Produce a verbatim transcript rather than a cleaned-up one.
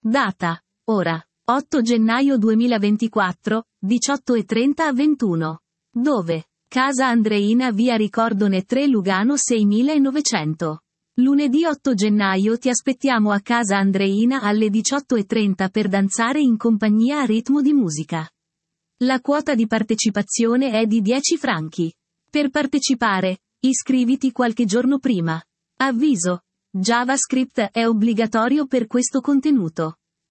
Data, ora, otto gennaio duemilaventiquattro, diciotto e trenta a ventuno. Dove? Casa Andreina, via Ricordone tre, Lugano seimilanovecento. Lunedì otto gennaio ti aspettiamo a Casa Andreina alle diciotto e trenta per danzare in compagnia a ritmo di musica. La quota di partecipazione è di dieci franchi. Per partecipare, iscriviti qualche giorno prima. Avviso: JavaScript è obbligatorio per questo contenuto.